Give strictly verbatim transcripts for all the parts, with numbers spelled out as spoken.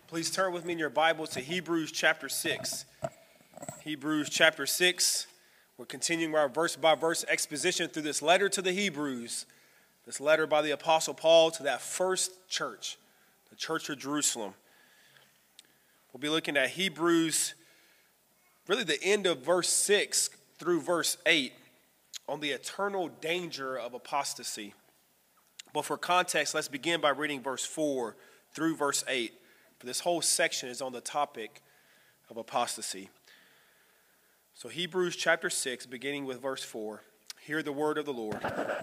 Please turn with me in your Bible to Hebrews chapter six. Hebrews chapter six. We're continuing our verse-by-verse exposition through this letter to the Hebrews, this letter by the Apostle Paul to that first church, the Church of Jerusalem. We'll be looking at Hebrews, really the end of verse six through verse eight, on the eternal danger of apostasy. But for context, let's begin by reading verse four through verse eight. For this whole section is on the topic of apostasy. So Hebrews chapter six, beginning with verse four. Hear the word of the Lord.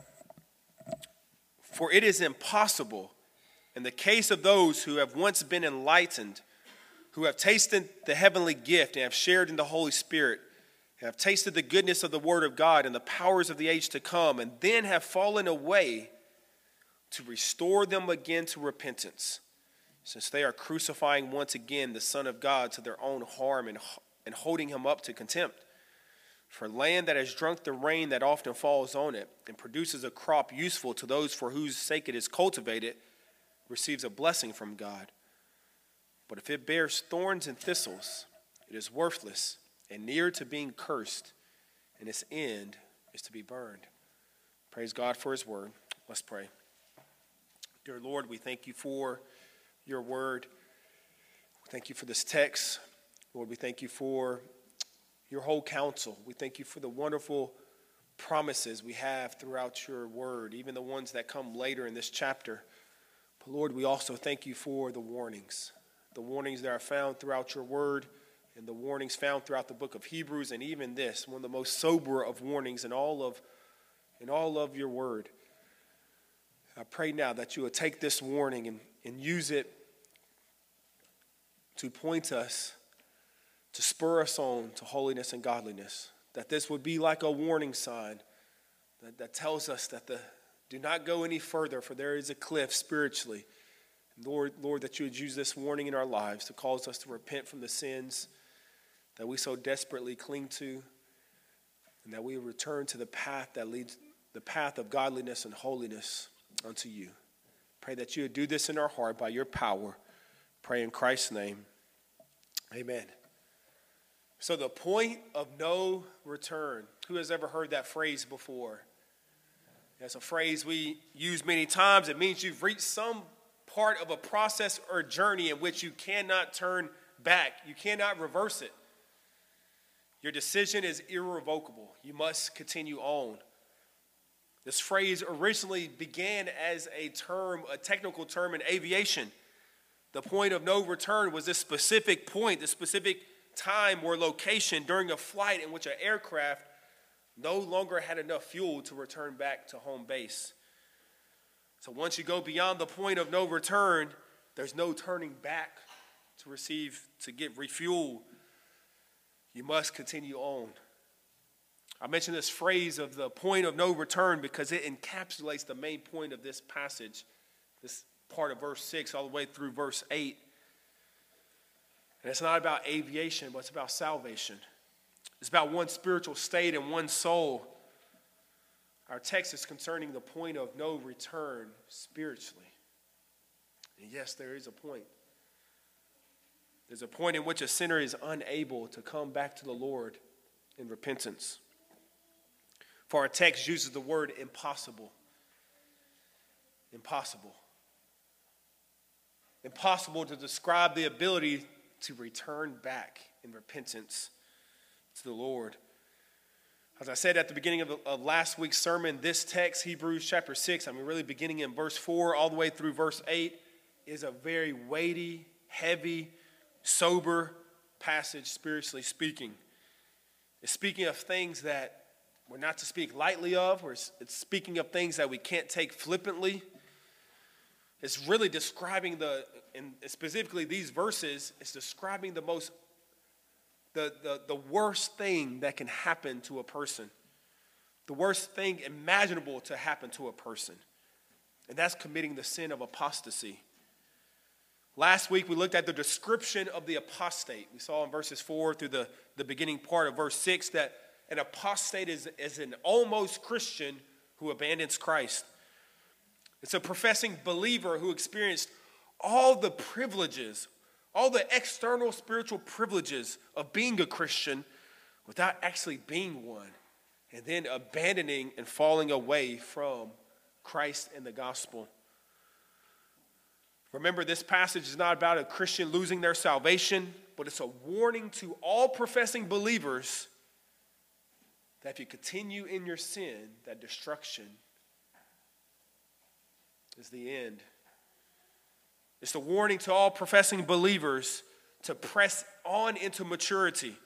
For it is impossible, in the case of those who have once been enlightened, who have tasted the heavenly gift and have shared in the Holy Spirit, and have tasted the goodness of the word of God and the powers of the age to come, and then have fallen away, to restore them again to repentance, since they are crucifying once again the Son of God to their own harm and, and holding him up to contempt. For land that has drunk the rain that often falls on it and produces a crop useful to those for whose sake it is cultivated receives a blessing from God. But if it bears thorns and thistles, it is worthless and near to being cursed, and its end is to be burned. Praise God for his word. Let's pray. Dear Lord, we thank you for your word. Thank you for this text. Lord, we thank you for your whole counsel. We thank you for the wonderful promises we have throughout your word, even the ones that come later in this chapter. But Lord, we also thank you for the warnings, the warnings that are found throughout your word and the warnings found throughout the book of Hebrews, and even this, one of the most sober of warnings in all of, in all of your word. I pray now that you will take this warning and, and use it to point us, to spur us on to holiness and godliness. That this would be like a warning sign that, that tells us that the do not go any further, for there is a cliff spiritually. Lord, Lord, that you would use this warning in our lives to cause us to repent from the sins that we so desperately cling to, and that we would return to the path that leads, the path of godliness and holiness unto you. Pray that you would do this in our heart by your power. Pray in Christ's name. Amen. So the point of no return. Who has ever heard that phrase before? That's a phrase we use many times. It means you've reached some part of a process or journey in which you cannot turn back. You cannot reverse it. Your decision is irrevocable. You must continue on. This phrase originally began as a term, a technical term in aviation. The point of no return was this specific point, this specific time or location during a flight in which an aircraft no longer had enough fuel to return back to home base. So once you go beyond the point of no return, there's no turning back to receive, to get refuel. You must continue on. I mentioned this phrase of the point of no return because it encapsulates the main point of this passage, this part of verse six all the way through verse eight. And it's not about aviation, but it's about salvation. It's about one spiritual state and one soul. Our text is concerning the point of no return spiritually. And yes, there is a point. There's a point in which a sinner is unable to come back to the Lord in repentance. For our text uses the word impossible. Impossible. Impossible to describe the ability to return back in repentance to the Lord. As I said at the beginning of, the, of last week's sermon, this text, Hebrews chapter six, I mean really beginning in verse four all the way through verse eight, is a very weighty, heavy, sober passage spiritually speaking. It's speaking of things that we're not to speak lightly of. We're, it's speaking of things that we can't take flippantly. It's really describing the, and specifically these verses, it's describing the most, the, the, the worst thing that can happen to a person. The worst thing imaginable to happen to a person. And that's committing the sin of apostasy. Last week we looked at the description of the apostate. We saw in verses four through the, the beginning part of verse six that an apostate is, is an almost Christian who abandons Christ. It's a professing believer who experienced all the privileges, all the external spiritual privileges of being a Christian without actually being one, and then abandoning and falling away from Christ and the gospel. Remember, this passage is not about a Christian losing their salvation, but it's a warning to all professing believers that if you continue in your sin, that destruction is the end. It's a warning to all professing believers to press on into maturity,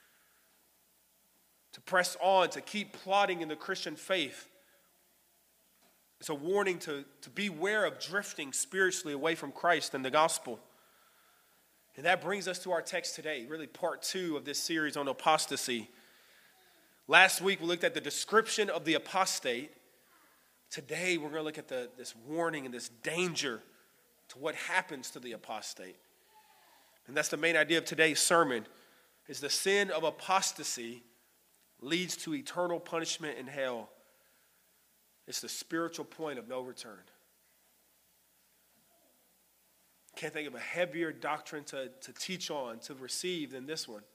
to press on, to keep plodding in the Christian faith. It's a warning to, to beware of drifting spiritually away from Christ and the gospel. And that brings us to our text today, really part two of this series on apostasy. Last week we looked at the description of the apostate. Today we're going to look at the, this warning and this danger to what happens to the apostate. And that's the main idea of today's sermon, is the sin of apostasy leads to eternal punishment in hell. It's the spiritual point of no return. Can't think of a heavier doctrine to, to teach on, to receive than this one.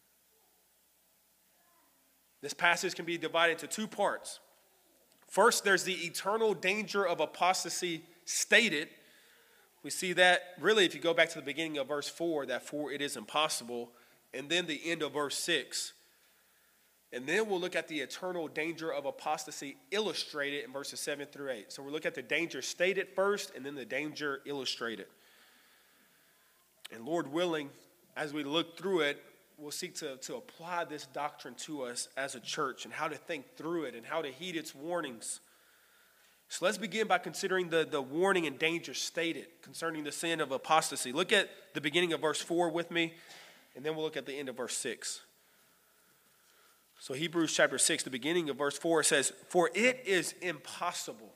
This passage can be divided into two parts. First, there's the eternal danger of apostasy stated. We see that really if you go back to the beginning of verse four, that for it is impossible, and then the end of verse six. And then we'll look at the eternal danger of apostasy illustrated in verses seven through eight. So we'll look at the danger stated first and then the danger illustrated. And Lord willing, as we look through it, we'll seek to, to apply this doctrine to us as a church and how to think through it and how to heed its warnings. So let's begin by considering the, the warning and danger stated concerning the sin of apostasy. Look at the beginning of verse four with me, and then we'll look at the end of verse six. So Hebrews chapter six, the beginning of verse four says, "For it is impossible."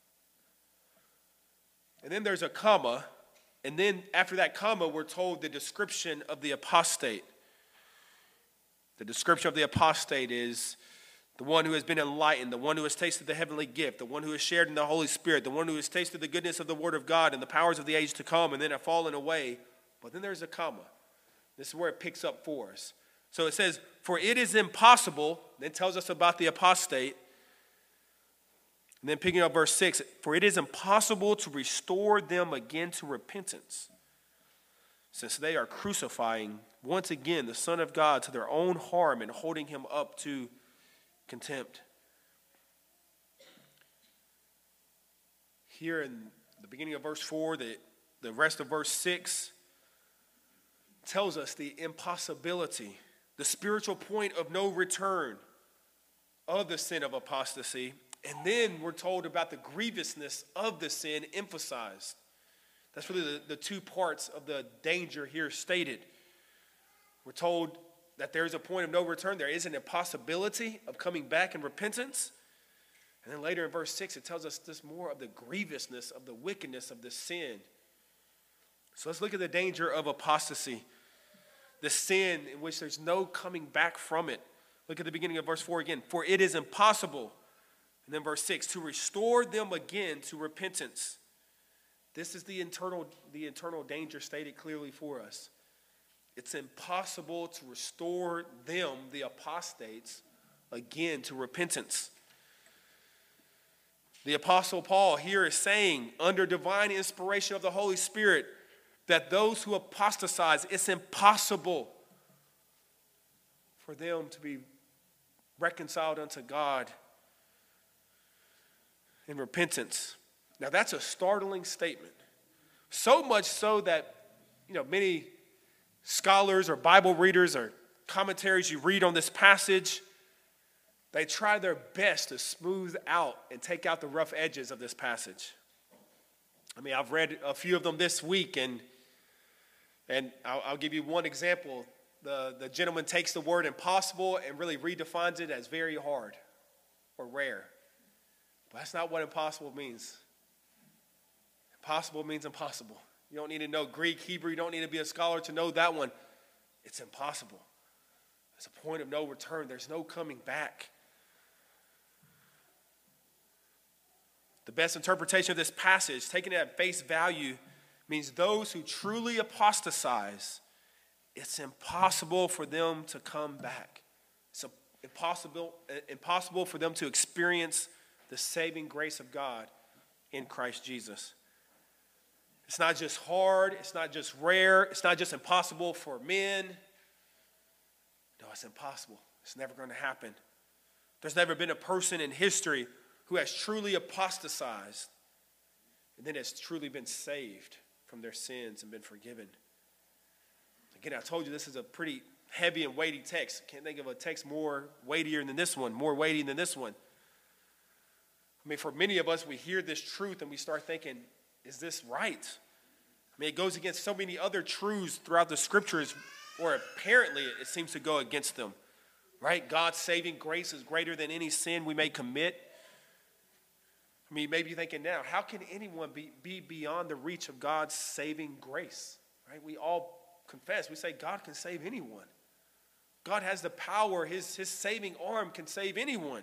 And then there's a comma, and then after that comma, we're told the description of the apostate. The description of the apostate is the one who has been enlightened, the one who has tasted the heavenly gift, the one who has shared in the Holy Spirit, the one who has tasted the goodness of the Word of God and the powers of the age to come, and then have fallen away. But then there's a comma. This is where it picks up for us. So it says, "For it is impossible," then tells us about the apostate. And then picking up verse six, "For it is impossible to restore them again to repentance, since they are crucifying once again the Son of God to their own harm and holding him up to contempt." Here in the beginning of verse four, the, the rest of verse six tells us the impossibility, the spiritual point of no return of the sin of apostasy. And then we're told about the grievousness of the sin emphasized. That's really the, the two parts of the danger here stated. We're told that there is a point of no return. There is an impossibility of coming back in repentance. And then later in verse six, it tells us this more of the grievousness of the wickedness of the sin. So let's look at the danger of apostasy. The sin in which there's no coming back from it. Look at the beginning of verse four again. "For it is impossible," and then verse six, "to restore them again to repentance." This is the internal, the eternal danger stated clearly for us. It's impossible to restore them, the apostates, again to repentance. The Apostle Paul here is saying, under divine inspiration of the Holy Spirit, that those who apostatize, it's impossible for them to be reconciled unto God in repentance. Now that's a startling statement. So much so that, you know, many scholars or Bible readers or commentaries you read on this passage, they try their best to smooth out and take out the rough edges of this passage. I mean, I've read a few of them this week, and and I'll, I'll give you one example. The, the gentleman takes the word impossible and really redefines it as very hard or rare. But that's not what impossible means. Impossible means impossible. You don't need to know Greek, Hebrew. You don't need to be a scholar to know that one. It's impossible. It's a point of no return. There's no coming back. The best interpretation of this passage, taken it at face value, means those who truly apostatize, it's impossible for them to come back. It's impossible, impossible for them to experience the saving grace of God in Christ Jesus. It's not just hard. It's not just rare. It's not just impossible for men. No, it's impossible. It's never going to happen. There's never been a person in history who has truly apostatized and then has truly been saved from their sins and been forgiven. Again, I told you this is a pretty heavy and weighty text. Can't think of a text more weightier than this one, more weighty than this one. I mean, for many of us, we hear this truth and we start thinking, is this right? I mean, it goes against so many other truths throughout the scriptures, or apparently it seems to go against them, right? God's saving grace is greater than any sin we may commit. I mean, you may be thinking now, how can anyone be, be beyond the reach of God's saving grace, right? We all confess, we say God can save anyone. God has the power, his, his saving arm can save anyone.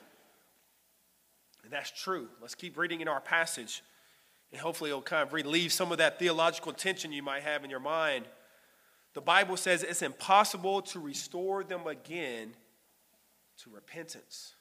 And that's true. Let's keep reading in our passage. And hopefully it'll kind of relieve some of that theological tension you might have in your mind. The Bible says it's impossible to restore them again to repentance.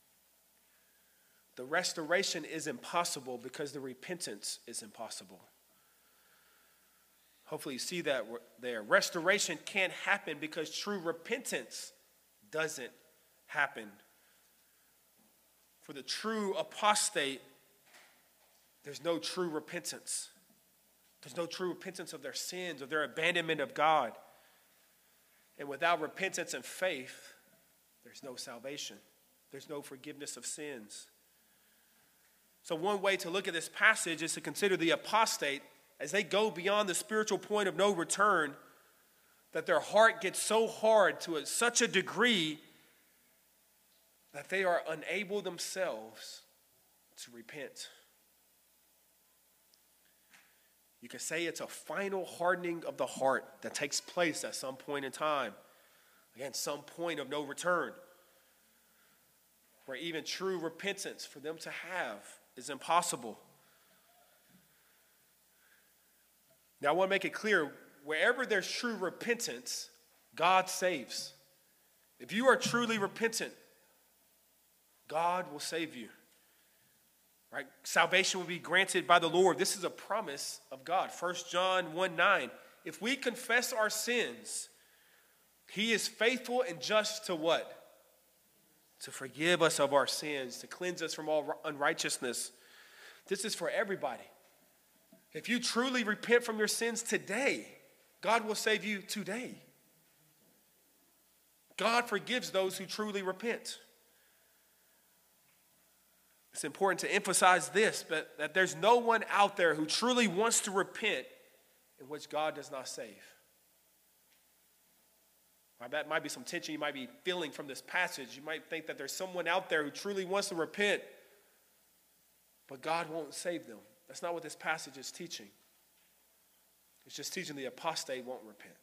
The restoration is impossible because the repentance is impossible. Hopefully you see that there. Restoration can't happen because true repentance doesn't happen. For the true apostate, there's no true repentance. There's no true repentance of their sins, of their abandonment of God. And without repentance and faith, there's no salvation. There's no forgiveness of sins. So one way to look at this passage is to consider the apostate as they go beyond the spiritual point of no return, that their heart gets so hard to a, such a degree that they are unable themselves to repent. You could say it's a final hardening of the heart that takes place at some point in time. Again, some point of no return. Where even true repentance for them to have is impossible. Now I want to make it clear, wherever there's true repentance, God saves. If you are truly repentant, God will save you. Right? Salvation will be granted by the Lord. This is a promise of God. First John one nine. If we confess our sins, he is faithful and just to what? To forgive us of our sins, to cleanse us from all unrighteousness. This is for everybody. If you truly repent from your sins today, God will save you today. God forgives those who truly repent. It's important to emphasize this, but that there's no one out there who truly wants to repent in which God does not save. Right, that might be some tension you might be feeling from this passage. You might think that there's someone out there who truly wants to repent, but God won't save them. That's not what this passage is teaching. It's just teaching the apostate won't repent.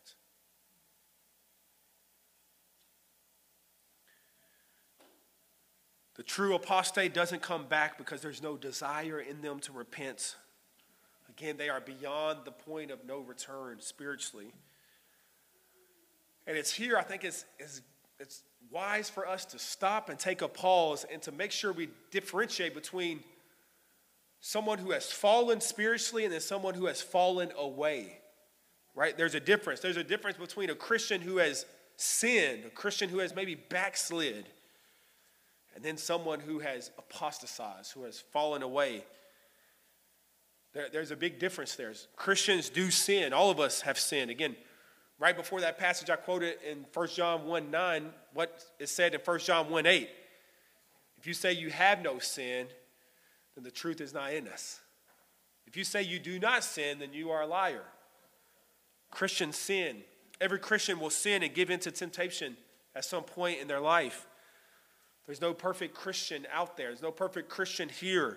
The true apostate doesn't come back because there's no desire in them to repent. Again, they are beyond the point of no return spiritually. And it's here, I think it's, it's, it's wise for us to stop and take a pause and to make sure we differentiate between someone who has fallen spiritually and then someone who has fallen away. Right? There's a difference. There's a difference between a Christian who has sinned, a Christian who has maybe backslid, and then someone who has apostatized, who has fallen away. There, there's a big difference there. Christians do sin. All of us have sinned. Again, right before that passage I quoted in First John one nine, what is said in First John one eight. If you say you have no sin, then the truth is not in us. If you say you do not sin, then you are a liar. Christians sin. Every Christian will sin and give in to temptation at some point in their life. There's no perfect Christian out there. There's no perfect Christian here.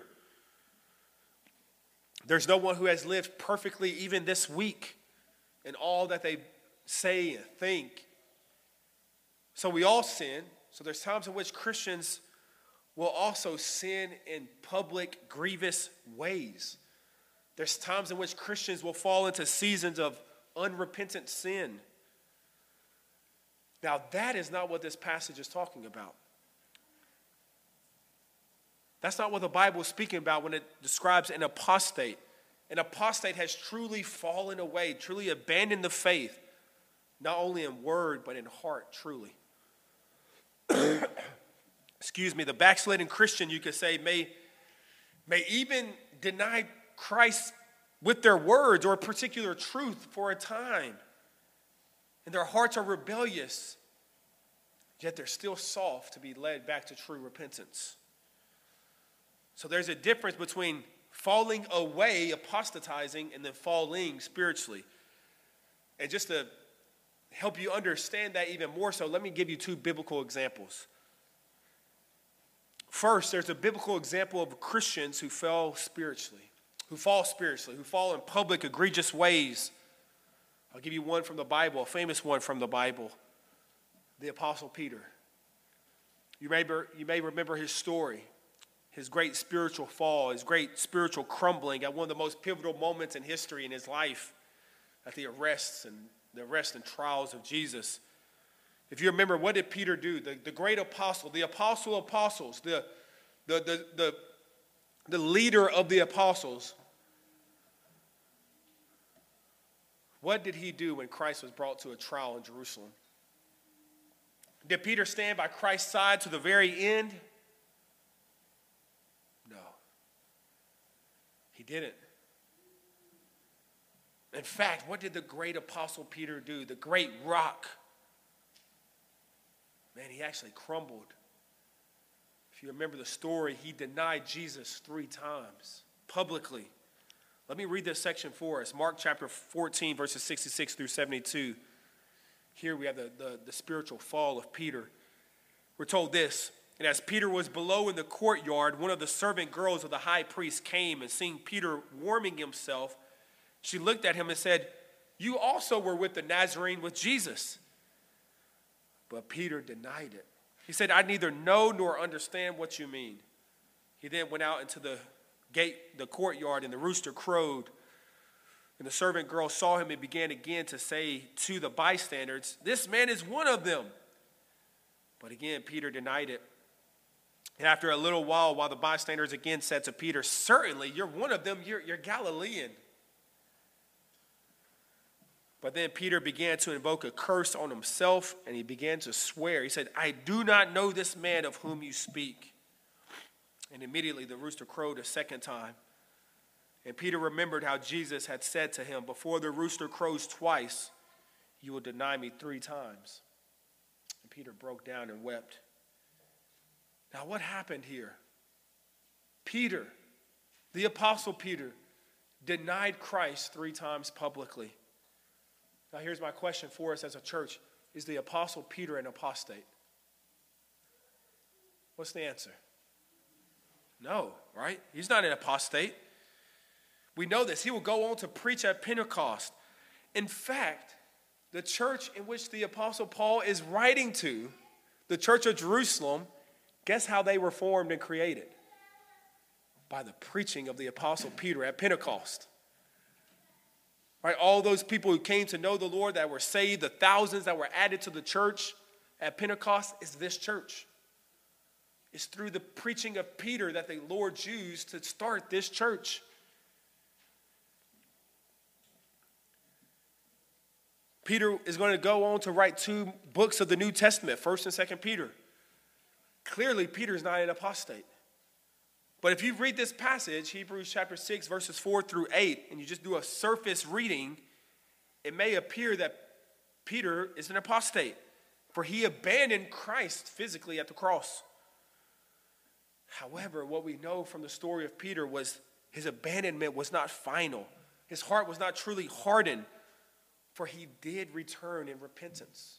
There's no one who has lived perfectly even this week in all that they say and think. So we all sin. So there's times in which Christians will also sin in public, grievous ways. There's times in which Christians will fall into seasons of unrepentant sin. Now, that is not what this passage is talking about. That's not what the Bible is speaking about when it describes an apostate. An apostate has truly fallen away, truly abandoned the faith, not only in word, but in heart, truly. Excuse me, the backslidden Christian, you could say, may, may even deny Christ with their words or a particular truth for a time. And their hearts are rebellious, yet they're still soft to be led back to true repentance. So there's a difference between falling away, apostatizing, and then falling spiritually. And just to help you understand that even more so, let me give you two biblical examples. First, there's a biblical example of Christians who fell spiritually, who fall spiritually, who fall in public, egregious ways. I'll give you one from the Bible, a famous one from the Bible, the Apostle Peter. You may, you may remember his story, his great spiritual fall, his great spiritual crumbling at one of the most pivotal moments in history in his life, at the arrests and the arrest and trials of Jesus. If you remember, what did Peter do? The, the great apostle, the apostle of apostles, the, the, the, the, the leader of the apostles. What did he do when Christ was brought to a trial in Jerusalem? Did Peter stand by Christ's side to the very end? No. He didn't. In fact, what did the great apostle Peter do? The great rock. Man, he actually crumbled. If you remember the story, he denied Jesus three times publicly. Let me read this section for us. Mark chapter fourteen, verses sixty-six through seventy-two. Here we have the, the, the spiritual fall of Peter. We're told this: and as Peter was below in the courtyard, one of the servant girls of the high priest came, and seeing Peter warming himself, she looked at him and said, "You also were with the Nazarene, with Jesus." But Peter denied it. He said, "I neither know nor understand what you mean." He then went out into the gate, the courtyard, and the rooster crowed. And the servant girl saw him and began again to say to the bystanders, "This man is one of them." But again, Peter denied it. And after a little while, while the bystanders again said to Peter, "Certainly, you're one of them, you're, you're Galilean." But then Peter began to invoke a curse on himself, and he began to swear. He said, "I do not know this man of whom you speak." And immediately the rooster crowed a second time. And Peter remembered how Jesus had said to him, "Before the rooster crows twice, you will deny me three times." And Peter broke down and wept. Now what happened here? Peter, the apostle Peter, denied Christ three times publicly. Now here's my question for us as a church. Is the apostle Peter an apostate? What's the answer? No, right? He's not an apostate. We know this. He will go on to preach at Pentecost. In fact, the church in which the apostle Paul is writing to, the church of Jerusalem, guess how they were formed and created? By the preaching of the apostle Peter at Pentecost. Right, all those people who came to know the Lord that were saved, the thousands that were added to the church at Pentecost, is this church. It's through the preaching of Peter that the Lord used to start this church. Peter is going to go on to write two books of the New Testament, First and Second Peter. Clearly, Peter's not an apostate. But if you read this passage, Hebrews chapter six, verses four through eight, and you just do a surface reading, it may appear that Peter is an apostate, for he abandoned Christ physically at the cross. However, what we know from the story of Peter was his abandonment was not final. His heart was not truly hardened, for he did return in repentance.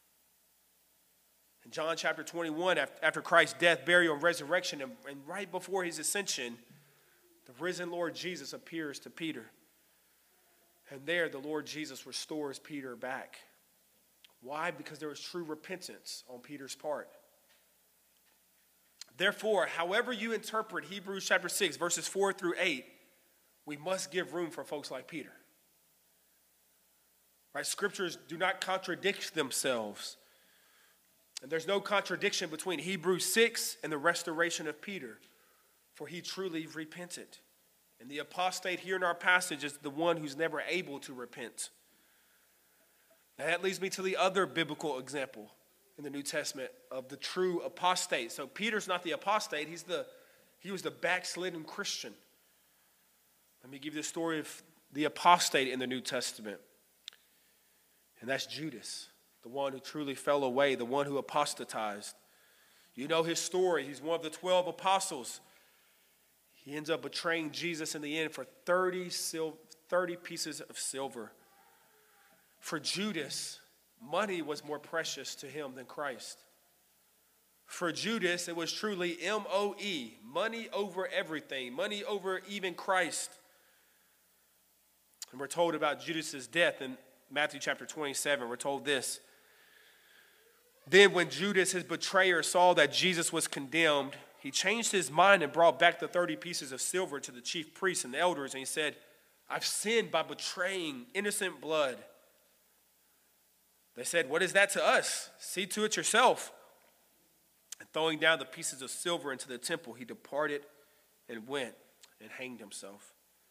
In John chapter twenty-one, after Christ's death, burial, and resurrection, and, and right before his ascension, the risen Lord Jesus appears to Peter. And there, the Lord Jesus restores Peter back. Why? Because there was true repentance on Peter's part. Therefore, however you interpret Hebrews chapter six, verses four through eight, we must give room for folks like Peter. Right? Scriptures do not contradict themselves. And there's no contradiction between Hebrews six and the restoration of Peter, for he truly repented. And the apostate here in our passage is the one who's never able to repent. Now that leads me to the other biblical example in the New Testament of the true apostate. So Peter's not the apostate, he's the he was the backslidden Christian. Let me give you the story of the apostate in the New Testament. And that's Judas, the one who truly fell away, the one who apostatized. You know his story. He's one of the twelve apostles. He ends up betraying Jesus in the end for thirty, sil- thirty pieces of silver. For Judas, money was more precious to him than Christ. For Judas, it was truly M O E, money over everything, money over even Christ. And we're told about Judas's death in Matthew chapter twenty-seven. We're told this. Then when Judas, his betrayer, saw that Jesus was condemned, he changed his mind and brought back the thirty pieces of silver to the chief priests and the elders. And he said, I've sinned by betraying innocent blood. They said, what is that to us? See to it yourself. And throwing down the pieces of silver into the temple, he departed and went and hanged himself.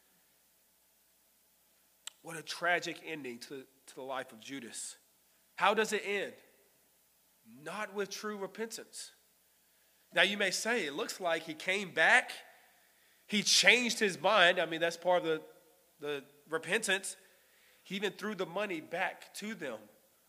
What a tragic ending to, to the life of Judas. How does it end? Not with true repentance. Now you may say, it looks like he came back. He changed his mind. I mean, that's part of the, the repentance. He even threw the money back to them.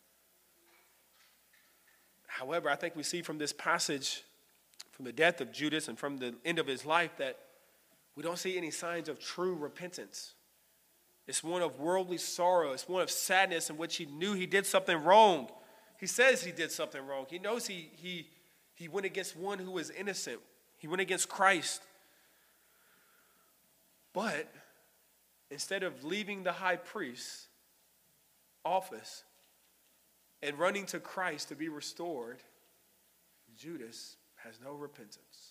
However, I think we see from this passage, from the death of Judas and from the end of his life, that we don't see any signs of true repentance. It's one of worldly sorrow. It's one of sadness in which he knew he did something wrong. He says he did something wrong. He knows he, he, he went against one who was innocent. He went against Christ. But instead of leaving the high priest's office and running to Christ to be restored, Judas has no repentance.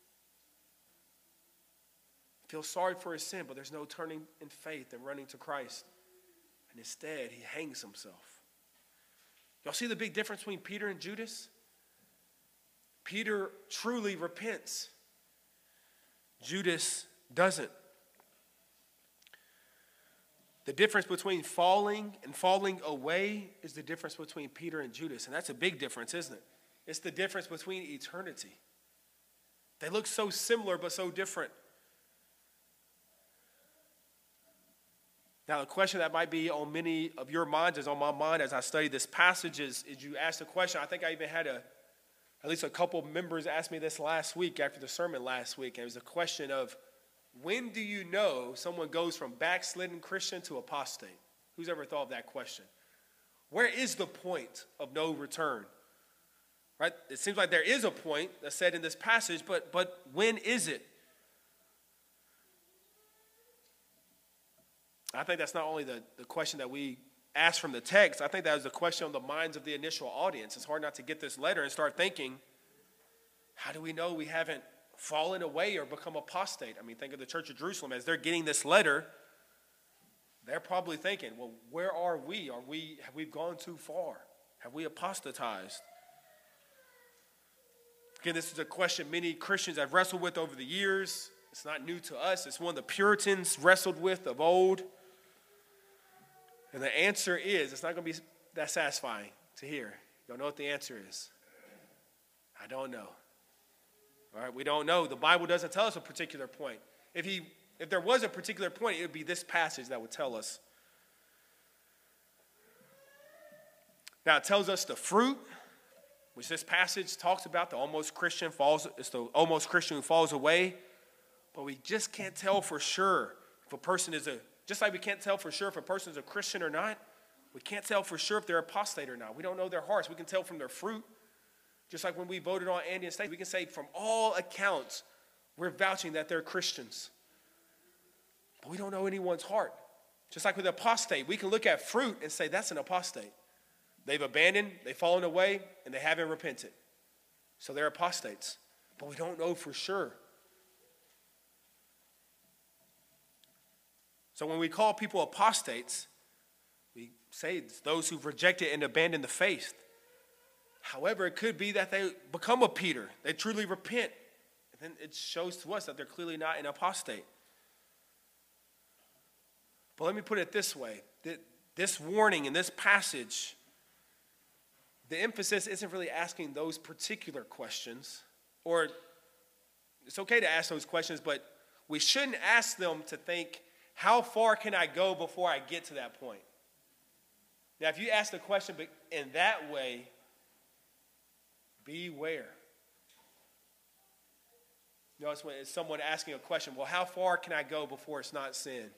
Feels sorry for his sin, but there's no turning in faith and running to Christ. And instead, he hangs himself. Y'all see the big difference between Peter and Judas? Peter truly repents. Judas doesn't. The difference between falling and falling away is the difference between Peter and Judas. And that's a big difference, isn't it? It's the difference between eternity. They look so similar but so different. Now, the question that might be on many of your minds, is on my mind as I study this passage, is, is you asked the question. I think I even had a, at least a couple of members ask me this last week after the sermon last week. And it was a question of, when do you know someone goes from backslidden Christian to apostate? Who's ever thought of that question? Where is the point of no return? Right? It seems like there is a point that's said in this passage, but, but when is it? I think that's not only the, the question that we ask from the text. I think that was a question on the minds of the initial audience. It's hard not to get this letter and start thinking, how do we know we haven't fallen away or become apostate? I mean, think of the Church of Jerusalem. As they're getting this letter, they're probably thinking, well, where are we? Are we have we gone too far? Have we apostatized? Again, this is a question many Christians have wrestled with over the years. It's not new to us. It's one the Puritans wrestled with of old. And the answer is, it's not going to be that satisfying to hear. You don't know what the answer is. I don't know. All right, we don't know. The Bible doesn't tell us a particular point. If he, if there was a particular point, it would be this passage that would tell us. Now, it tells us the fruit, which this passage talks about. The almost Christian falls, it's the almost Christian who falls away. But we just can't tell for sure if a person is a, just like we can't tell for sure if a person is a Christian or not, we can't tell for sure if they're apostate or not. We don't know their hearts. We can tell from their fruit. Just like when we voted on Andy and Stacey, we can say from all accounts, we're vouching that they're Christians. But we don't know anyone's heart. Just like with apostate, we can look at fruit and say that's an apostate. They've abandoned, they've fallen away, and they haven't repented. So they're apostates. But we don't know for sure. So when we call people apostates, we say it's those who've rejected and abandoned the faith. However, it could be that they become a Peter. They truly repent. And then it shows to us that they're clearly not an apostate. But let me put it this way. This warning in this passage, the emphasis isn't really asking those particular questions. Or it's okay to ask those questions, but we shouldn't ask them to think, how far can I go before I get to that point? Now, if you ask the question in that way, beware. You know, it's when it's someone asking a question, well, how far can I go before it's not sin?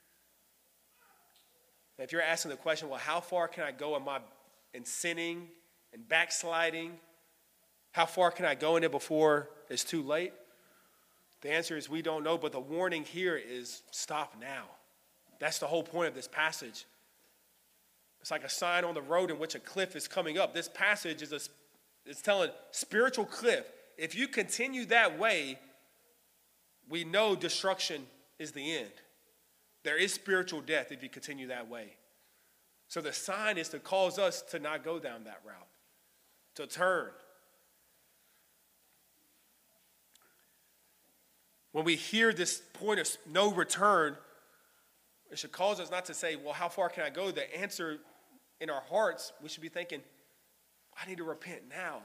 And if you're asking the question, well, how far can I go in my in sinning and backsliding? How far can I go in it before it's too late? The answer is we don't know, but the warning here is stop now. That's the whole point of this passage. It's like a sign on the road in which a cliff is coming up. This passage is a, it's telling spiritual cliff. If you continue that way, we know destruction is the end. There is spiritual death if you continue that way. So the sign is to cause us to not go down that route, to turn. When we hear this point of no return, it should cause us not to say, well, how far can I go? The answer in our hearts, we should be thinking, I need to repent now.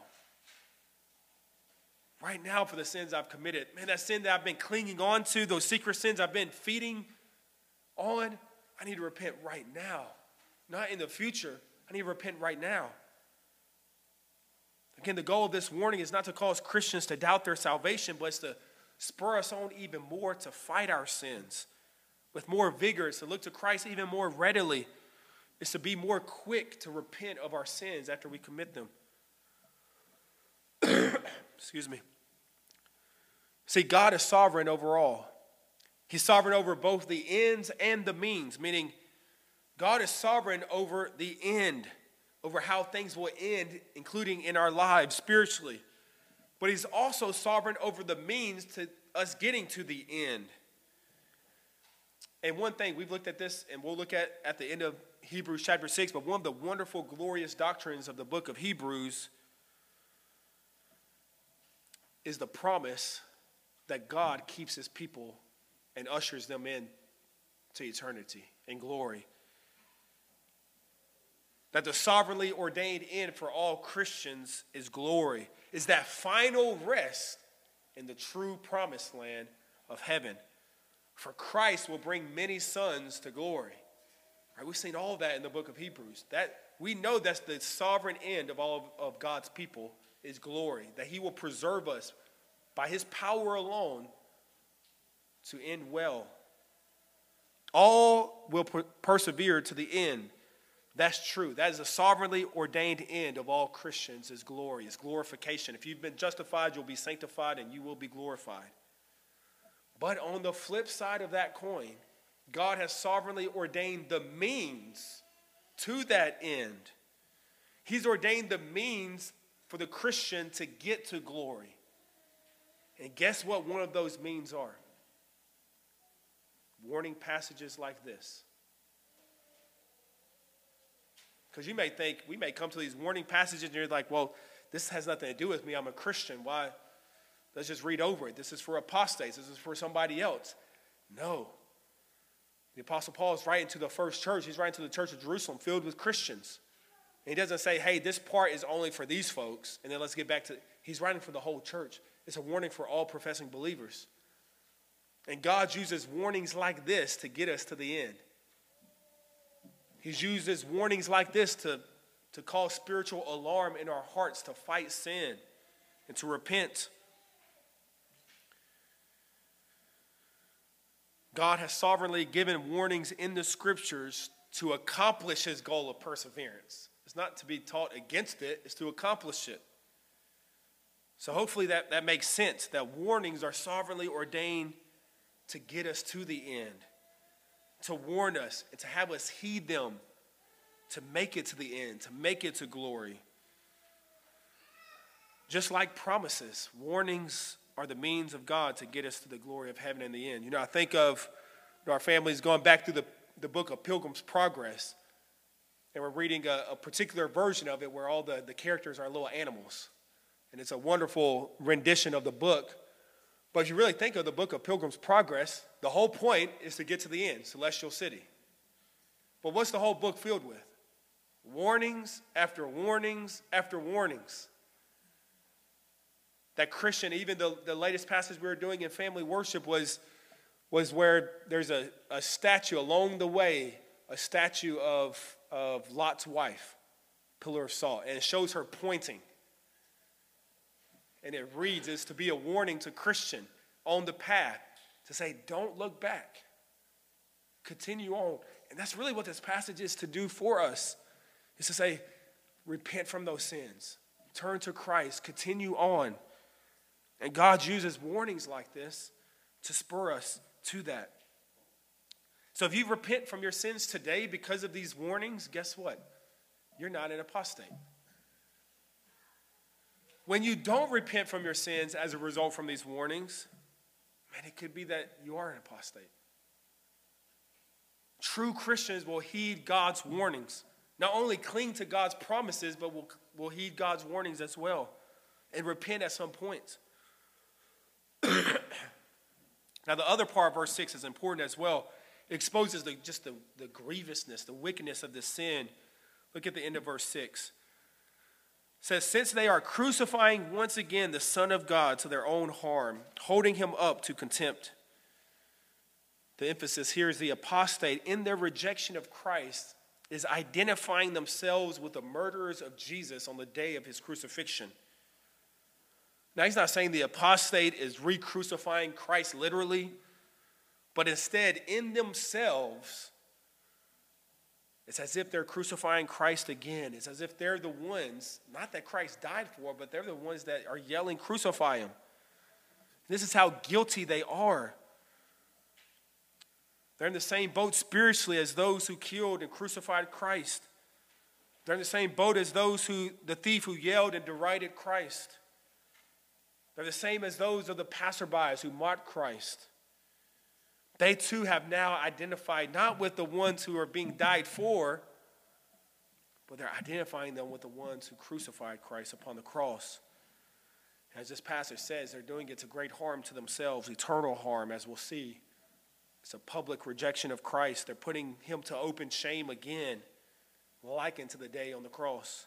Right now for the sins I've committed. Man, that sin that I've been clinging on to, those secret sins I've been feeding on, I need to repent right now. Not in the future. I need to repent right now. Again, the goal of this warning is not to cause Christians to doubt their salvation, but it's to spur us on even more to fight our sins with more vigor. It's to look to Christ even more readily. It's to be more quick to repent of our sins after we commit them. Excuse me. See, God is sovereign over all. He's sovereign over both the ends and the means, meaning God is sovereign over the end, over how things will end, including in our lives spiritually. But he's also sovereign over the means to us getting to the end. And one thing, we've looked at this, and we'll look at at the end of Hebrews chapter six, but one of the wonderful, glorious doctrines of the book of Hebrews is the promise that God keeps his people and ushers them in to eternity and glory. That the sovereignly ordained end for all Christians is glory, is that final rest in the true promised land of heaven. For Christ will bring many sons to glory. Right, we've seen all of that in the book of Hebrews. That we know that's the sovereign end of all of, of God's people is glory. That he will preserve us by his power alone to end well. All will per- persevere to the end. That's true. That is the sovereignly ordained end of all Christians is glory, is glorification. If you've been justified, you'll be sanctified and you will be glorified. But on the flip side of that coin, God has sovereignly ordained the means to that end. He's ordained the means for the Christian to get to glory. And guess what one of those means are? Warning passages like this. Because you may think, we may come to these warning passages and you're like, well, this has nothing to do with me. I'm a Christian. Why? Let's just read over it. This is for apostates. This is for somebody else. No. The Apostle Paul is writing to the first church. He's writing to the church of Jerusalem filled with Christians. And he doesn't say, hey, this part is only for these folks. And then let's get back to, he's writing for the whole church. It's a warning for all professing believers. And God uses warnings like this to get us to the end. He's used his warnings like this to, to cause spiritual alarm in our hearts, to fight sin and to repent. God has sovereignly given warnings in the scriptures to accomplish his goal of perseverance. It's not to be taught against it, it's to accomplish it. So hopefully that, that makes sense, that warnings are sovereignly ordained to get us to the end, to warn us and to have us heed them, to make it to the end, to make it to glory. Just like promises, warnings are the means of God to get us to the glory of heaven in the end. You know, I think of Our family's gone back through the, the book of Pilgrim's Progress, and we're reading a, a particular version of it where all the, the characters are little animals. And it's a wonderful rendition of the book. But if you really think of the book of Pilgrim's Progress, the whole point is to get to the end, Celestial City. But what's the whole book filled with? Warnings after warnings after warnings. That Christian, even the, the latest passage we were doing in family worship was, was where there's a, a statue along the way, a statue of, of Lot's wife, pillar of salt, and it shows her pointing. And it reads, it's to be a warning to Christian on the path to say, don't look back. Continue on. And that's really what this passage is to do for us, is to say, repent from those sins. Turn to Christ. Continue on. And God uses warnings like this to spur us to that. So if you repent from your sins today because of these warnings, guess what? You're not an apostate. When you don't repent from your sins as a result from these warnings, man, it could be that you are an apostate. True Christians will heed God's warnings. Not only cling to God's promises, but will, will heed God's warnings as well and repent at some point. Now, the other part of verse six is important as well. It exposes the, just the, the grievousness, the wickedness of this sin. Look at the end of verse six. It says, since they are crucifying once again the Son of God to their own harm, holding him up to contempt. The emphasis here is the apostate, in their rejection of Christ, is identifying themselves with the murderers of Jesus on the day of his crucifixion. Now, he's not saying the apostate is re-crucifying Christ literally, but instead, in themselves, it's as if they're crucifying Christ again. It's as if they're the ones, not that Christ died for, but they're the ones that are yelling, crucify him. This is how guilty they are. They're in the same boat spiritually as those who killed and crucified Christ. They're in the same boat as those who, the thief who yelled and derided Christ. They're the same as those of the passerbys who mocked Christ. They too have now identified not with the ones who are being died for, but they're identifying them with the ones who crucified Christ upon the cross. As this passage says, they're doing it to great harm to themselves, eternal harm, as we'll see. It's a public rejection of Christ. They're putting him to open shame again, likened to the day on the cross.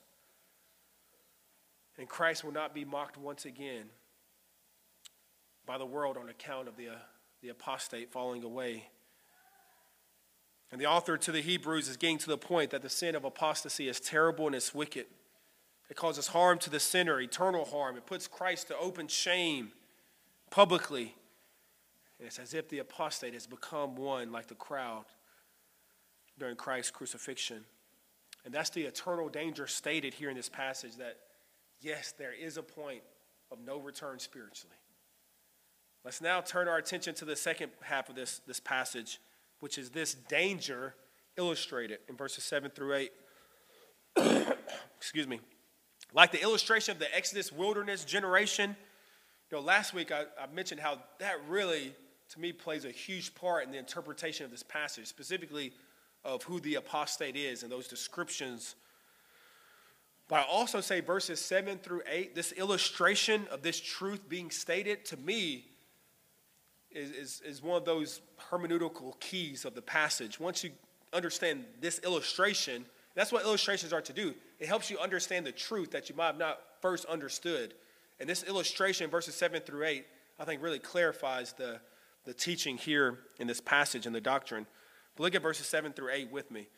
And Christ will not be mocked once again by the world on account of the, uh, the apostate falling away. And the author to the Hebrews is getting to the point that the sin of apostasy is terrible and it's wicked. It causes harm to the sinner, eternal harm. It puts Christ to open shame publicly. And it's as if the apostate has become one like the crowd during Christ's crucifixion. And that's the eternal danger stated here in this passage, that yes, there is a point of no return spiritually. Let's now turn our attention to the second half of this, this passage, which is this danger illustrated in verses seven through eight. Excuse me. Like the illustration of the Exodus wilderness generation, you know, last week I, I mentioned how that really, to me, plays a huge part in the interpretation of this passage, specifically of who the apostate is and those descriptions. But I also say verses seven through eight, this illustration of this truth being stated, to me, is, is, is one of those hermeneutical keys of the passage. Once you understand this illustration, that's what illustrations are to do. It helps you understand the truth that you might have not first understood. And this illustration, verses seven through eight, I think really clarifies the, the teaching here in this passage and the doctrine. But look at verses seven through eight with me.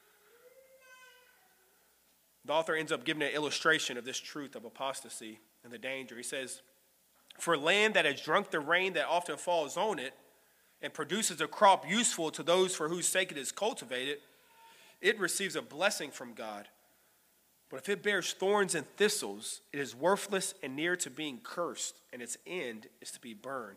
The author ends up giving an illustration of this truth of apostasy and the danger. He says, for land that has drunk the rain that often falls on it and produces a crop useful to those for whose sake it is cultivated, it receives a blessing from God. But if it bears thorns and thistles, it is worthless and near to being cursed, and its end is to be burned.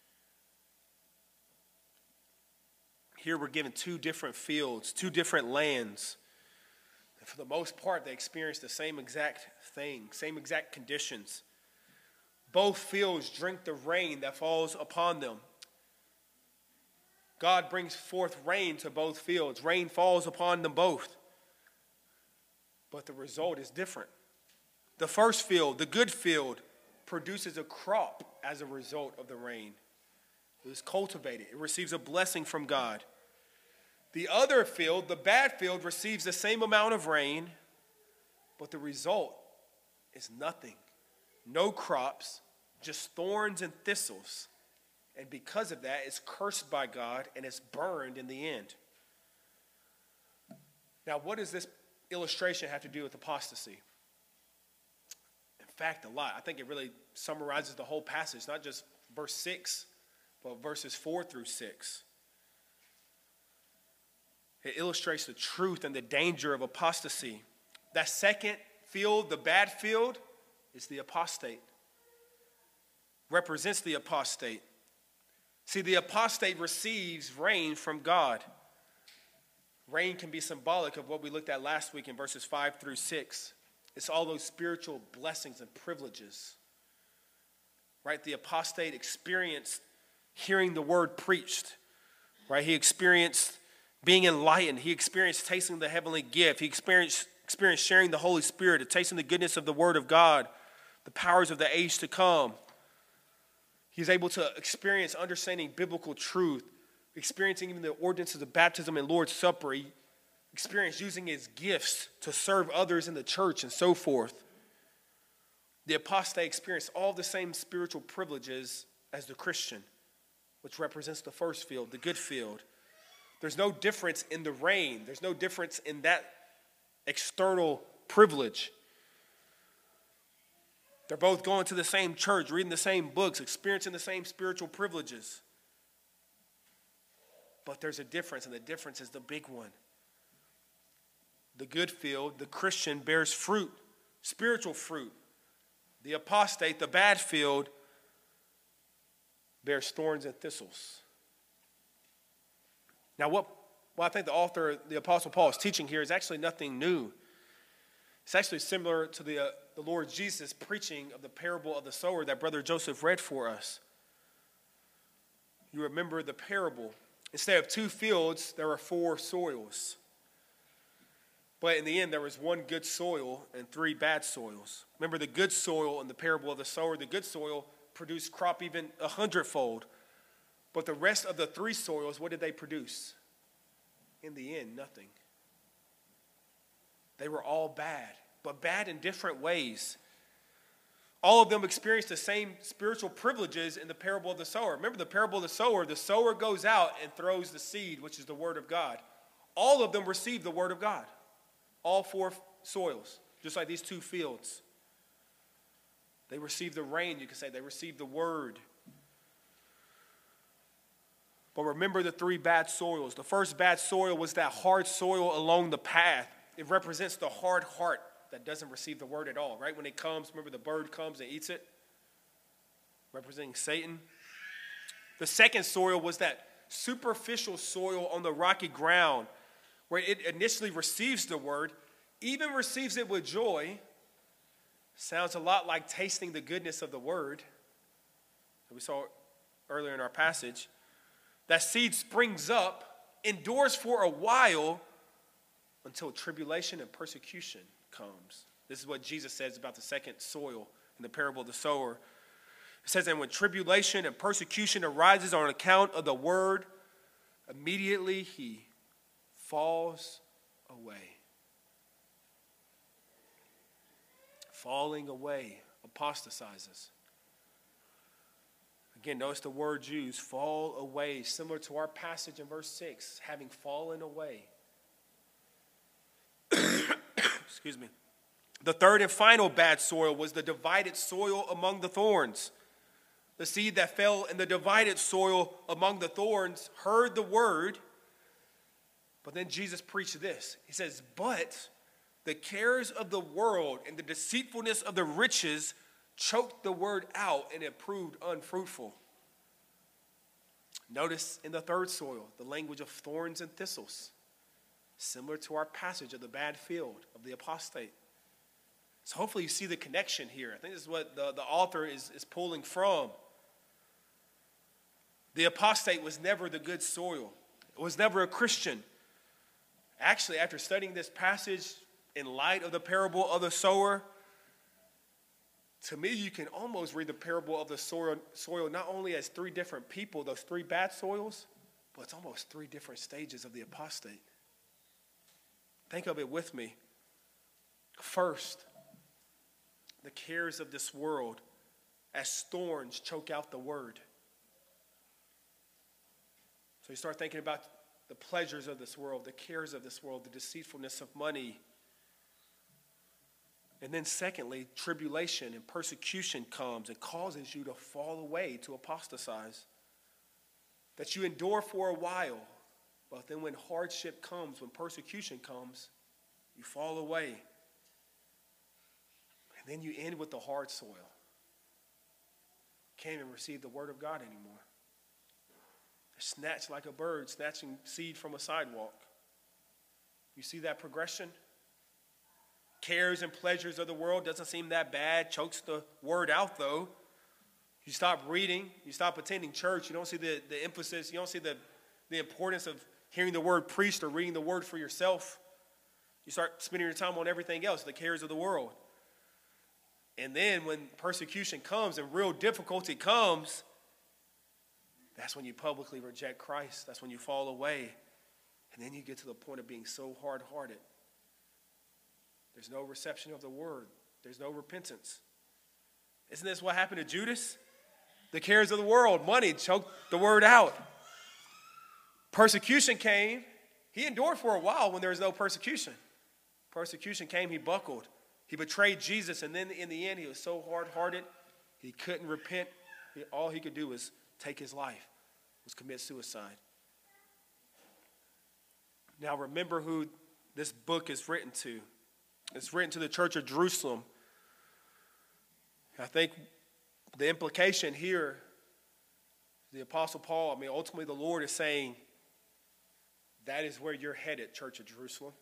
Here we're given two different fields, two different lands. And for the most part, they experience the same exact thing, same exact conditions. Both fields drink the rain that falls upon them. God brings forth rain to both fields. Rain falls upon them both. But the result is different. The first field, the good field, produces a crop as a result of the rain. It is cultivated. It receives a blessing from God. The other field, the bad field, receives the same amount of rain, but the result is nothing. No crops, just thorns and thistles. And because of that, it's cursed by God and it's burned in the end. Now, what does this illustration have to do with apostasy? In fact, a lot. I think it really summarizes the whole passage, not just verse six, but verses four through six. It illustrates the truth and the danger of apostasy. That second field, the bad field, is the apostate. Represents the apostate. See, the apostate receives rain from God. Rain can be symbolic of what we looked at last week in verses five through six. It's all those spiritual blessings and privileges. Right? The apostate experienced hearing the word preached. Right? He experienced being enlightened. He experienced tasting the heavenly gift. He experienced, experienced sharing the Holy Spirit, tasting the goodness of the word of God, the powers of the age to come. He's able to experience understanding biblical truth, experiencing even the ordinances of baptism and Lord's Supper. He experienced using his gifts to serve others in the church and so forth. The apostate experienced all the same spiritual privileges as the Christian, which represents the first field, the good field. There's no difference in the rain. There's no difference in that external privilege. They're both going to the same church, reading the same books, experiencing the same spiritual privileges. But there's a difference, and the difference is the big one. The good field, the Christian, bears fruit, spiritual fruit. The apostate, the bad field, bears thorns and thistles. Now, what, what I think the author, the Apostle Paul, is teaching here is actually nothing new. It's actually similar to the, uh, the Lord Jesus preaching of the parable of the sower that Brother Joseph read for us. You remember the parable. Instead of two fields, there were four soils. But in the end, there was one good soil and three bad soils. Remember the good soil in the parable of the sower. The good soil produced crop even a hundredfold. But the rest of the three soils, what did they produce? In the end, nothing. They were all bad, but bad in different ways. All of them experienced the same spiritual privileges in the parable of the sower. Remember the parable of the sower, the sower goes out and throws the seed, which is the word of God. All of them received the word of God. All four soils, just like these two fields. They received the rain, you could say. They received the word. But remember the three bad soils. The first bad soil was that hard soil along the path. It represents the hard heart that doesn't receive the word at all, right? When it comes, remember the bird comes and eats it, representing Satan. The second soil was that superficial soil on the rocky ground where it initially receives the word, even receives it with joy. Sounds a lot like tasting the goodness of the word that we saw earlier in our passage. That seed springs up, endures for a while, until tribulation and persecution comes. This is what Jesus says about the second soil in the parable of the sower. It says, and when tribulation and persecution arises on account of the word, immediately he falls away. Falling away, apostatizes. Again, notice the word used, fall away, similar to our passage in verse six, having fallen away. Excuse me. The third and final bad soil was the divided soil among the thorns. The seed that fell in the divided soil among the thorns heard the word, but then Jesus preached this. He says, but the cares of the world and the deceitfulness of the riches choked the word out, and it proved unfruitful. Notice in the third soil, the language of thorns and thistles, similar to our passage of the bad field of the apostate. So hopefully you see the connection here. I think this is what the, the author is, is pulling from. The apostate was never the good soil. It was never a Christian. Actually, after studying this passage in light of the parable of the sower, to me, you can almost read the parable of the soil, soil not only as three different people, those three bad soils, but it's almost three different stages of the apostate. Think of it with me. First, the cares of this world as thorns choke out the word. So you start thinking about the pleasures of this world, the cares of this world, the deceitfulness of money. And then secondly, tribulation and persecution comes and causes you to fall away, to apostatize. That you endure for a while, but then when hardship comes, when persecution comes, you fall away. And then you end with the hard soil. Can't even receive the word of God anymore. Snatched like a bird, snatching seed from a sidewalk. You see that progression? Cares and pleasures of the world doesn't seem that bad. Chokes the word out, though. You stop reading. You stop attending church. You don't see the, the emphasis. You don't see the, the importance of hearing the word preached or reading the word for yourself. You start spending your time on everything else, the cares of the world. And then when persecution comes and real difficulty comes, that's when you publicly reject Christ. That's when you fall away. And then you get to the point of being so hard-hearted. There's no reception of the word. There's no repentance. Isn't this what happened to Judas? The cares of the world, money, choked the word out. Persecution came. He endured for a while when there was no persecution. Persecution came, he buckled. He betrayed Jesus, and then in the end, he was so hard-hearted, he couldn't repent. All he could do was take his life, was commit suicide. Now remember who this book is written to. It's written to the church of Jerusalem. I think the implication here, the Apostle Paul, I mean, ultimately the Lord is saying, that is where you're headed, church of Jerusalem.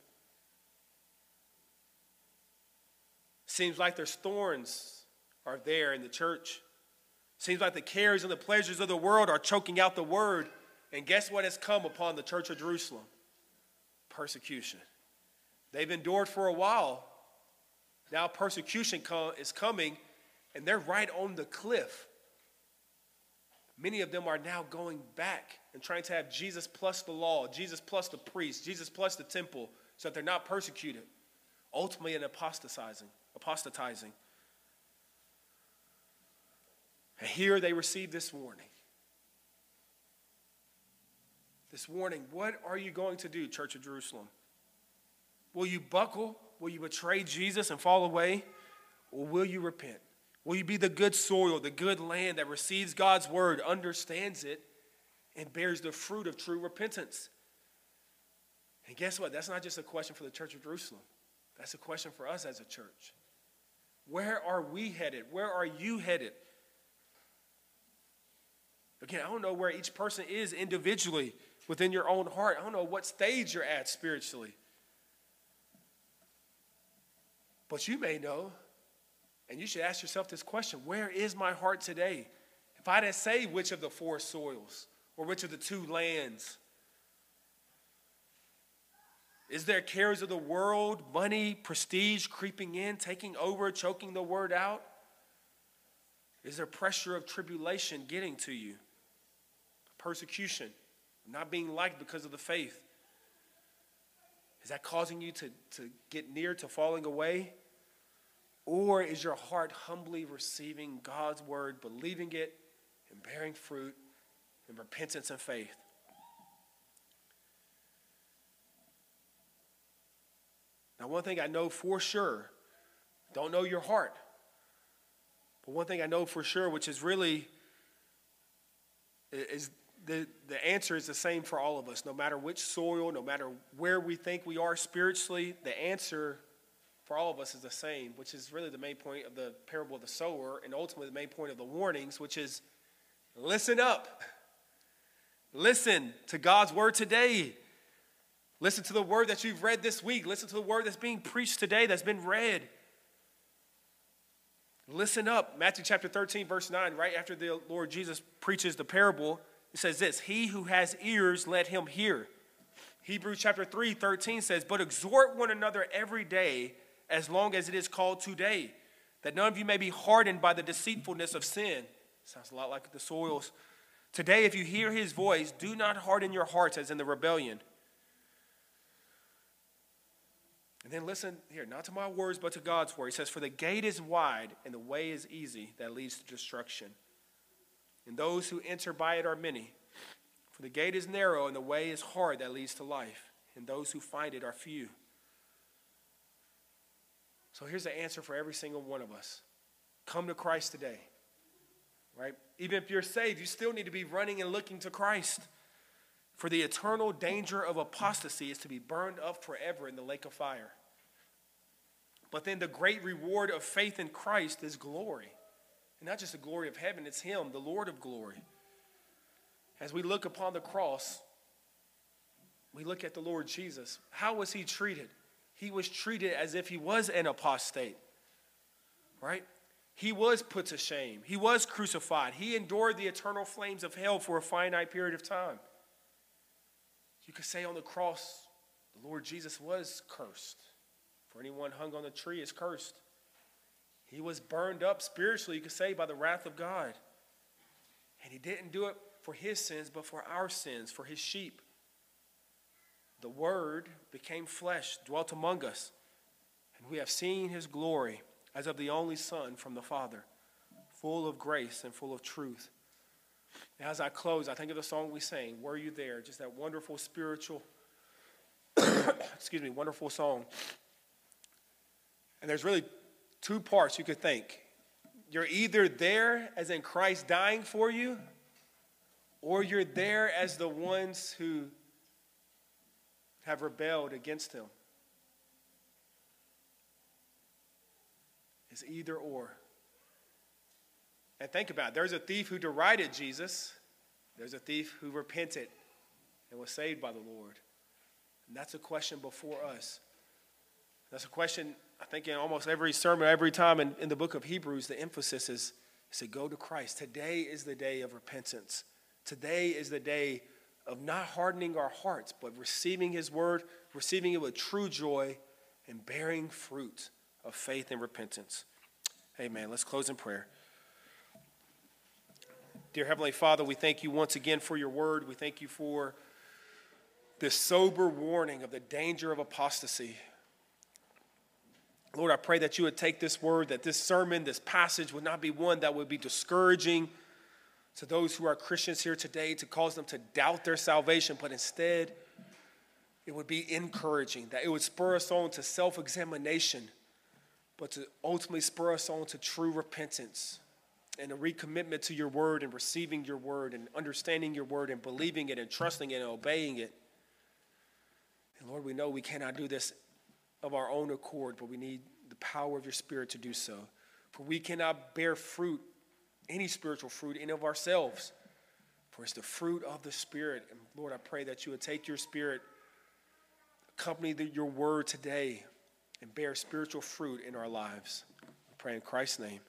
Seems like there's thorns are there in the church. Seems like the cares and the pleasures of the world are choking out the word. And guess what has come upon the church of Jerusalem? Persecution. They've endured for a while. Now persecution is coming, and they're right on the cliff. Many of them are now going back and trying to have Jesus plus the law, Jesus plus the priest, Jesus plus the temple, so that they're not persecuted. Ultimately, in apostatizing, apostatizing. And here they receive this warning. This warning, what are you going to do, Church of Jerusalem? Will you buckle? Will you betray Jesus and fall away? Or will you repent? Will you be the good soil, the good land that receives God's word, understands it, and bears the fruit of true repentance? And guess what? That's not just a question for the Church of Jerusalem. That's a question for us as a church. Where are we headed? Where are you headed? Again, I don't know where each person is individually within your own heart. I don't know what stage you're at spiritually. But you may know, and you should ask yourself this question: where is my heart today? If I didn't say which of the four soils or which of the two lands, is there cares of the world, money, prestige creeping in, taking over, choking the word out? Is there pressure of tribulation getting to you? Persecution, not being liked because of the faith. Is that causing you to, to get near to falling away? Or is your heart humbly receiving God's word, believing it, and bearing fruit in repentance and faith? Now, one thing I know for sure, don't know your heart, but one thing I know for sure, which is really, is the, the answer is the same for all of us. No matter which soil, no matter where we think we are spiritually, the answer for all of us is the same, which is really the main point of the parable of the sower, and ultimately the main point of the warnings, which is listen up. Listen to God's word today. Listen to the word that you've read this week. Listen to the word that's being preached today, that's been read. Listen up. Matthew chapter thirteen, verse nine, right after the Lord Jesus preaches the parable, It says this, he who has ears, let him hear. Hebrews chapter three, thirteen says, but exhort one another every day as long as it is called today, that none of you may be hardened by the deceitfulness of sin. Sounds a lot like the soils. Today, if you hear his voice, do not harden your hearts as in the rebellion. And then listen here, not to my words, but to God's word. He says, for the gate is wide and the way is easy that leads to destruction. And those who enter by it are many. For the gate is narrow and the way is hard that leads to life. And those who find it are few. So here's the answer for every single one of us. Come to Christ today. Right? Even if you're saved, you still need to be running and looking to Christ. For the eternal danger of apostasy is to be burned up forever in the lake of fire. But then the great reward of faith in Christ is glory. And not just the glory of heaven, it's him, the Lord of glory. As we look upon the cross, we look at the Lord Jesus. How was he treated? He was treated as if he was an apostate. Right? He was put to shame. He was crucified. He endured the eternal flames of hell for a finite period of time. You could say on the cross, the Lord Jesus was cursed. For anyone hung on the tree is cursed. He was burned up spiritually, you could say, by the wrath of God. And he didn't do it for his sins, but for our sins, for his sheep. The Word became flesh, dwelt among us, and we have seen his glory as of the only Son from the Father, full of grace and full of truth. Now, as I close, I think of the song we sang, Were You There? Just that wonderful spiritual, excuse me, wonderful song. And there's really two parts you could think. You're either there as in Christ dying for you, or you're there as the ones who have rebelled against him. It's either or. And think about it. There's a thief who derided Jesus. There's a thief who repented and was saved by the Lord. And that's a question before us. That's a question, I think, in almost every sermon, every time in, in the book of Hebrews, the emphasis is, is to go to Christ. Today is the day of repentance. Today is the day of not hardening our hearts, but receiving his word, receiving it with true joy, and bearing fruit of faith and repentance. Amen. Let's close in prayer. Dear Heavenly Father, we thank you once again for your word. We thank you for this sober warning of the danger of apostasy. Lord, I pray that you would take this word, that this sermon, this passage would not be one that would be discouraging to those who are Christians here today, to cause them to doubt their salvation, but instead it would be encouraging, that it would spur us on to self-examination, but to ultimately spur us on to true repentance and a recommitment to your word and receiving your word and understanding your word and believing it and trusting it and obeying it. And Lord, we know we cannot do this of our own accord, but we need the power of your Spirit to do so. For we cannot bear fruit, any spiritual fruit, in of ourselves. For it's the fruit of the Spirit. And Lord, I pray that you would take your Spirit, accompany the, your word today, and bear spiritual fruit in our lives. I pray in Christ's name.